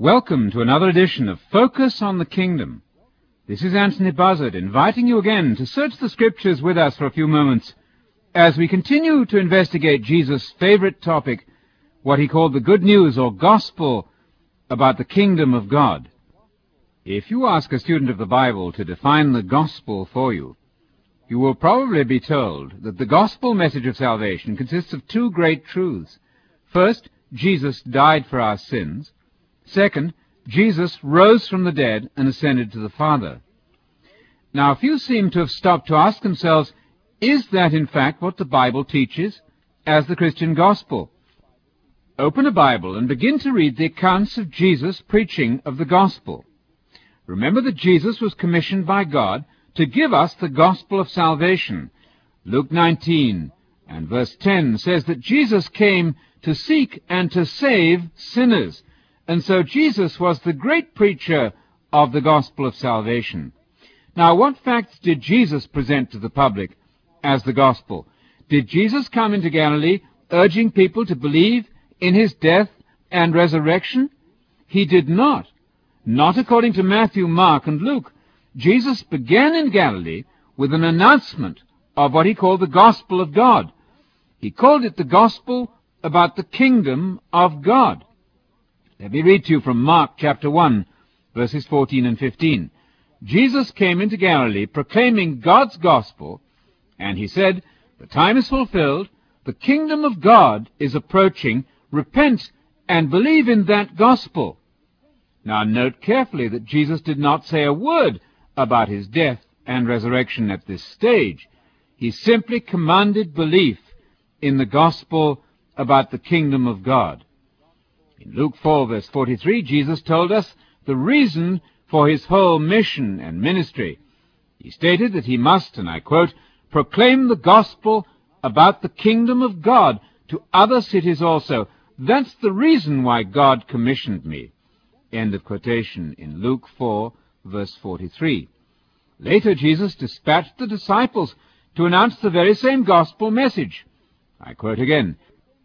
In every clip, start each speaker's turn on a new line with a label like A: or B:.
A: Welcome to another edition of Focus on the Kingdom. This is Anthony Buzzard, inviting you again to search the Scriptures with us for a few moments as we continue to investigate Jesus' favorite topic, what he called the good news or gospel about the kingdom of God. If you ask a student of the Bible to define the gospel for you, you will probably be told that the gospel message of salvation consists of two great truths. First, Jesus died for our sins. Second, Jesus rose from the dead and ascended to the Father. Now, few seem to have stopped to ask themselves, is that in fact what the Bible teaches as the Christian gospel? Open a Bible and begin to read the accounts of Jesus preaching of the gospel. Remember that Jesus was commissioned by God to give us the gospel of salvation. Luke 19 and verse 10 says that Jesus came to seek and to save sinners. And so Jesus was the great preacher of the gospel of salvation. Now, what facts did Jesus present to the public as the gospel? Did Jesus come into Galilee urging people to believe in his death and resurrection? He did not. Not according to Matthew, Mark, and Luke. Jesus began in Galilee with an announcement of what he called the gospel of God. He called it the gospel about the kingdom of God. Let me read to you from Mark chapter 1, verses 14 and 15. Jesus came into Galilee proclaiming God's gospel, and he said, "The time is fulfilled, the kingdom of God is approaching, repent and believe in that gospel." Now note carefully that Jesus did not say a word about his death and resurrection at this stage. He simply commanded belief in the gospel about the kingdom of God. In Luke 4, verse 43, Jesus told us the reason for his whole mission and ministry. He stated that he must, and I quote, "proclaim the gospel about the kingdom of God to other cities also. That's the reason why God commissioned me." End of quotation in Luke 4, verse 43. Later, Jesus dispatched the disciples to announce the very same gospel message. I quote again,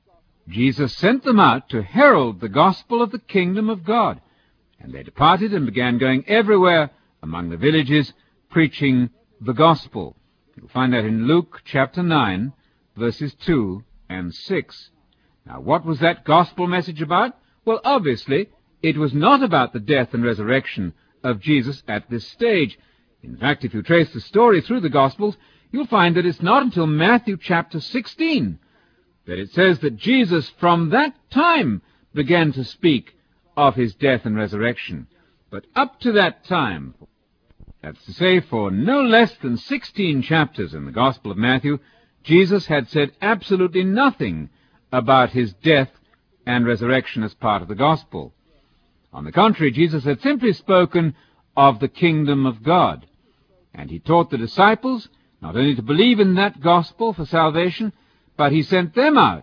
A: Jesus sent them out to herald the gospel of the kingdom of God. And they departed and began going everywhere among the villages, preaching the gospel. You'll find that in Luke chapter 9, verses 2 and 6. Now, what was that gospel message about? Well, obviously, it was not about the death and resurrection of Jesus at this stage. In fact, if you trace the story through the Gospels, you'll find that it's not until Matthew chapter 16 that it says that Jesus from that time began to speak of his death and resurrection. But up to that time, that's to say for no less than 16 chapters in the Gospel of Matthew, Jesus had said absolutely nothing about his death and resurrection as part of the Gospel. On the contrary, Jesus had simply spoken of the kingdom of God. And he taught the disciples not only to believe in that gospel for salvation, but he sent them out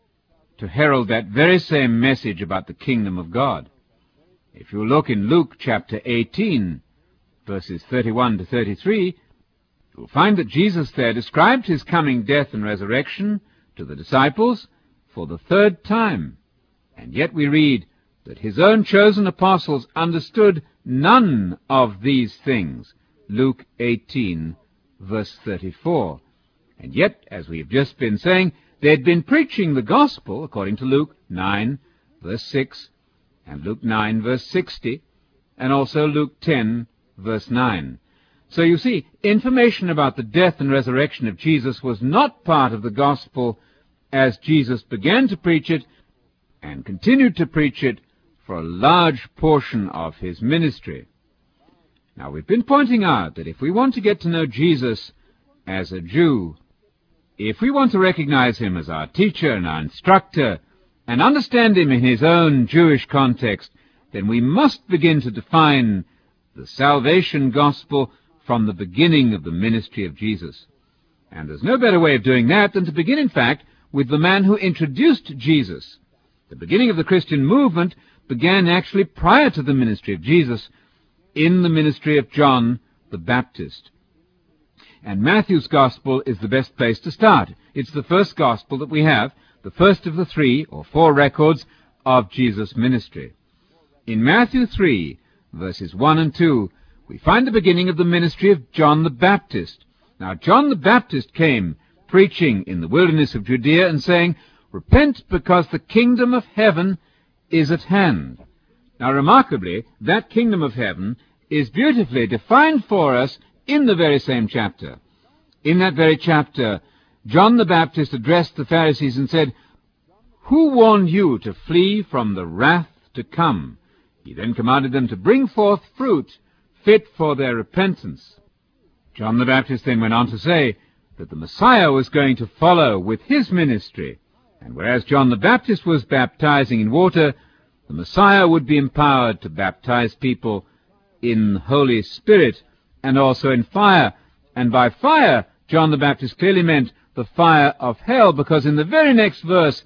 A: to herald that very same message about the kingdom of God. If you look in Luke chapter 18, verses 31 to 33, you'll find that Jesus there described his coming death and resurrection to the disciples for the third time. And yet we read that his own chosen apostles understood none of these things. Luke 18, verse 34. And yet, as we've just been saying, they'd been preaching the gospel, according to Luke 9, verse 6, and Luke 9, verse 60, and also Luke 10, verse 9. So you see, information about the death and resurrection of Jesus was not part of the gospel as Jesus began to preach it and continued to preach it for a large portion of his ministry. Now, we've been pointing out that if we want to get to know Jesus as a Jew, if we want to recognize him as our teacher and our instructor, and understand him in his own Jewish context, then we must begin to define the salvation gospel from the beginning of the ministry of Jesus. And there's no better way of doing that than to begin, in fact, with the man who introduced Jesus. The beginning of the Christian movement began actually prior to the ministry of Jesus, in the ministry of John the Baptist. And Matthew's Gospel is the best place to start. It's the first Gospel that we have, the first of the 3 or 4 records of Jesus' ministry. In Matthew 3, verses 1 and 2, we find the beginning of the ministry of John the Baptist. Now, John the Baptist came preaching in the wilderness of Judea and saying, "Repent, because the kingdom of heaven is at hand." Now, remarkably, that kingdom of heaven is beautifully defined for us in the very same chapter. In that very chapter, John the Baptist addressed the Pharisees and said, "Who warned you to flee from the wrath to come?" He then commanded them to bring forth fruit fit for their repentance. John the Baptist then went on to say that the Messiah was going to follow with his ministry, and whereas John the Baptist was baptizing in water, the Messiah would be empowered to baptize people in the Holy Spirit and also in fire. And by fire, John the Baptist clearly meant the fire of hell, because in the very next verse,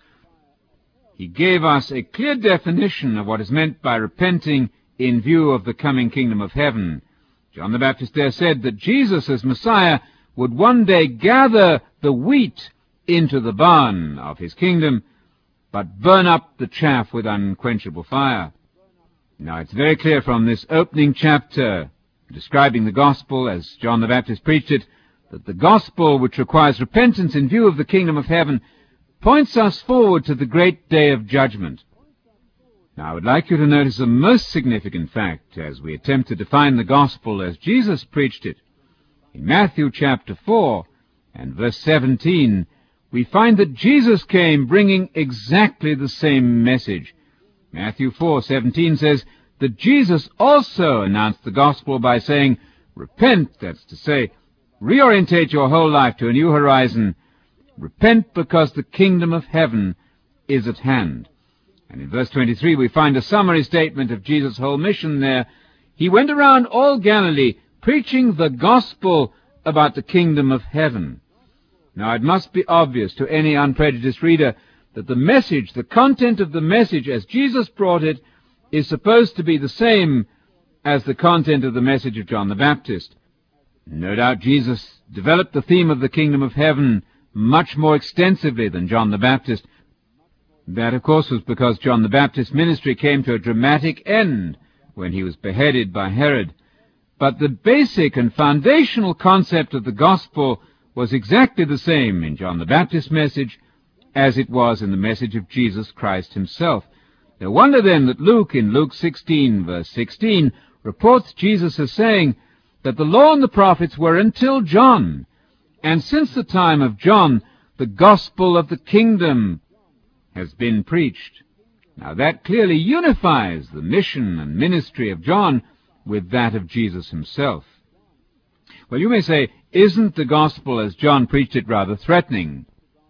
A: he gave us a clear definition of what is meant by repenting in view of the coming kingdom of heaven. John the Baptist there said that Jesus, as Messiah, would one day gather the wheat into the barn of his kingdom, but burn up the chaff with unquenchable fire. Now, it's very clear from this opening chapter, describing the gospel as John the Baptist preached it, that the gospel, which requires repentance in view of the kingdom of heaven, points us forward to the great day of judgment. Now, I would like you to notice a most significant fact as we attempt to define the gospel as Jesus preached it. In Matthew chapter 4 and verse 17, we find that Jesus came bringing exactly the same message. Matthew 4:17 says that Jesus also announced the gospel by saying, "Repent," that's to say, reorientate your whole life to a new horizon. Repent, because the kingdom of heaven is at hand. And in verse 23 we find a summary statement of Jesus' whole mission there. He went around all Galilee preaching the gospel about the kingdom of heaven. Now, it must be obvious to any unprejudiced reader that the message, the content of the message as Jesus brought it, is supposed to be the same as the content of the message of John the Baptist. No doubt Jesus developed the theme of the kingdom of heaven much more extensively than John the Baptist. That, of course, was because John the Baptist's ministry came to a dramatic end when he was beheaded by Herod. But the basic and foundational concept of the gospel was exactly the same in John the Baptist's message as it was in the message of Jesus Christ himself. No wonder then that Luke, in Luke 16, verse 16, reports Jesus as saying that the law and the prophets were until John, and since the time of John, the gospel of the kingdom has been preached. Now, that clearly unifies the mission and ministry of John with that of Jesus himself. Well, you may say, isn't the gospel as John preached it rather threatening?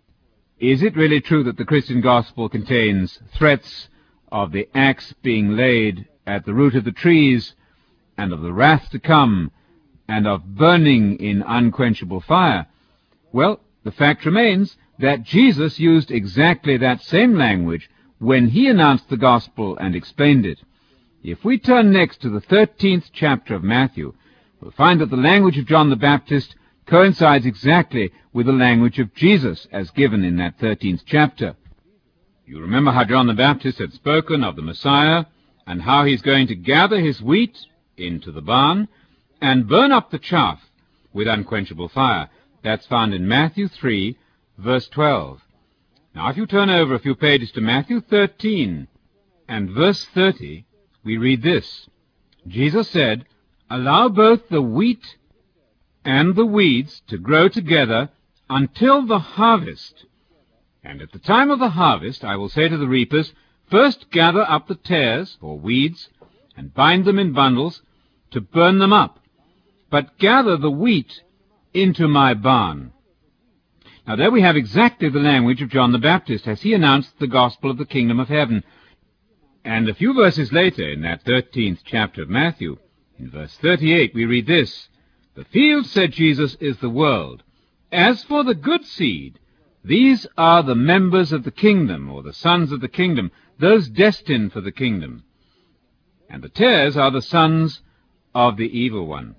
A: Is it really true that the Christian gospel contains threats of the axe being laid at the root of the trees, and of the wrath to come, and of burning in unquenchable fire? Well, the fact remains that Jesus used exactly that same language when he announced the gospel and explained it. If we turn next to the 13th chapter of Matthew, we'll find that the language of John the Baptist coincides exactly with the language of Jesus as given in that 13th chapter. You remember how John the Baptist had spoken of the Messiah and how he's going to gather his wheat into the barn and burn up the chaff with unquenchable fire. That's found in Matthew 3, verse 12. Now, if you turn over a few pages to Matthew 13 and verse 30, we read this. Jesus said, "Allow both the wheat and the weeds to grow together until the harvest. And at the time of the harvest I will say to the reapers, first gather up the tares, or weeds, and bind them in bundles to burn them up, but gather the wheat into my barn." Now, there we have exactly the language of John the Baptist as he announced the gospel of the kingdom of heaven. And a few verses later, in that 13th chapter of Matthew, in verse 38, we read this. "The field," said Jesus, "is the world. As for the good seed, these are the members of the kingdom," or the sons of the kingdom, those destined for the kingdom. "And the tares are the sons of the evil one.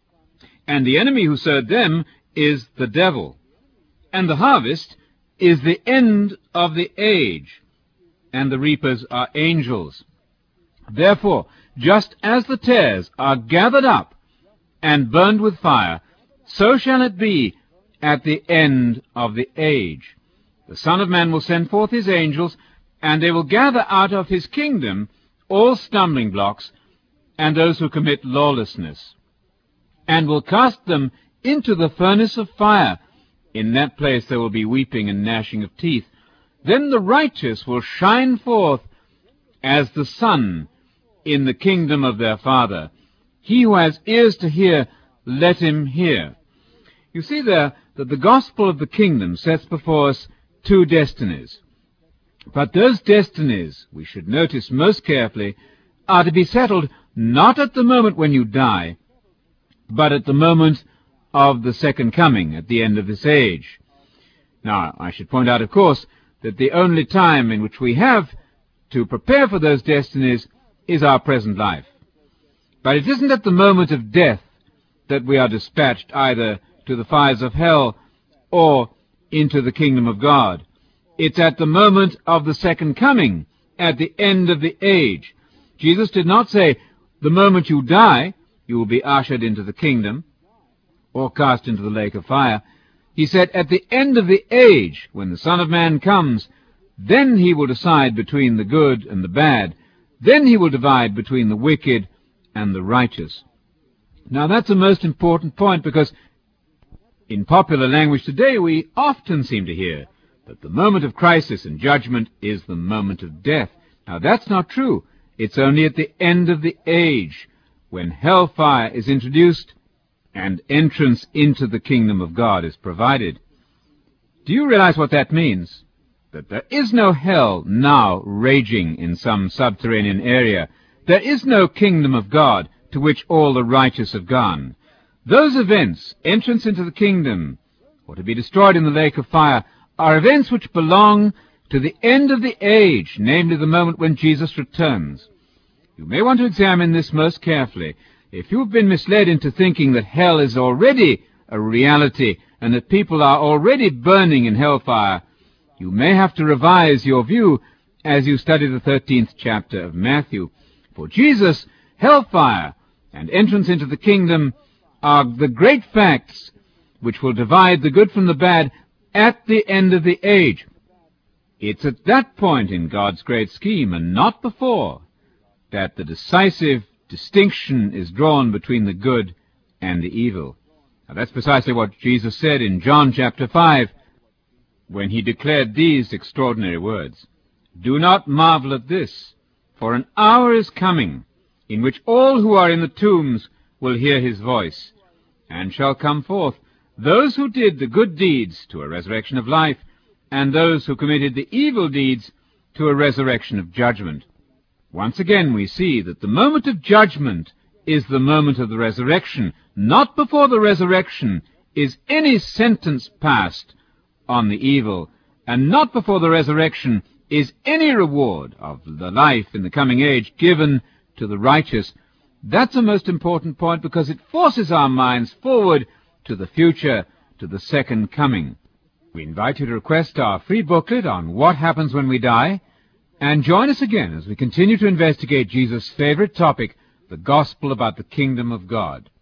A: And the enemy who sowed them is the devil. And the harvest is the end of the age, and the reapers are angels." Therefore, just as the tares are gathered up and burned with fire, so shall it be at the end of the age. The Son of Man will send forth his angels, and they will gather out of his kingdom all stumbling blocks and those who commit lawlessness, and will cast them into the furnace of fire. In that place there will be weeping and gnashing of teeth. Then the righteous will shine forth as the sun in the kingdom of their Father. He who has ears to hear, let him hear. You see there that the gospel of the kingdom sets before us two destinies. But those destinies, we should notice most carefully, are to be settled not at the moment when you die, but at the moment of the second coming, at the end of this age. Now, I should point out, of course, that the only time in which we have to prepare for those destinies is our present life. But it isn't at the moment of death that we are dispatched either to the fires of hell or into the kingdom of God. It's at the moment of the second coming, at the end of the age. Jesus did not say, the moment you die, you will be ushered into the kingdom or cast into the lake of fire. He said, at the end of the age, when the Son of Man comes, then he will decide between the good and the bad. Then he will divide between the wicked and the righteous. Now that's a most important point, because in popular language today we often seem to hear that the moment of crisis and judgment is the moment of death. Now that's not true. It's only at the end of the age, when hellfire is introduced and entrance into the kingdom of God is provided. Do you realize what that means? That there is no hell now raging in some subterranean area. There is no kingdom of God to which all the righteous have gone. Those events, entrance into the kingdom, or to be destroyed in the lake of fire, are events which belong to the end of the age, namely the moment when Jesus returns. You may want to examine this most carefully. If you have been misled into thinking that hell is already a reality and that people are already burning in hellfire, you may have to revise your view as you study the 13th chapter of Matthew. For Jesus, hellfire and entrance into the kingdom are the great facts which will divide the good from the bad at the end of the age. It's at that point in God's great scheme, and not before, that the decisive distinction is drawn between the good and the evil. Now, that's precisely what Jesus said in John chapter 5, when he declared these extraordinary words. Do not marvel at this, for an hour is coming, in which all who are in the tombs will hear his voice, and shall come forth, those who did the good deeds to a resurrection of life, and those who committed the evil deeds to a resurrection of judgment. Once again we see that the moment of judgment is the moment of the resurrection. Not before the resurrection is any sentence passed on the evil, and not before the resurrection is any reward of the life in the coming age given to the righteous. That's a most important point, because it forces our minds forward to the future, to the second coming. We invite you to request our free booklet on what happens when we die, and join us again as we continue to investigate Jesus' favorite topic, the gospel about the kingdom of God.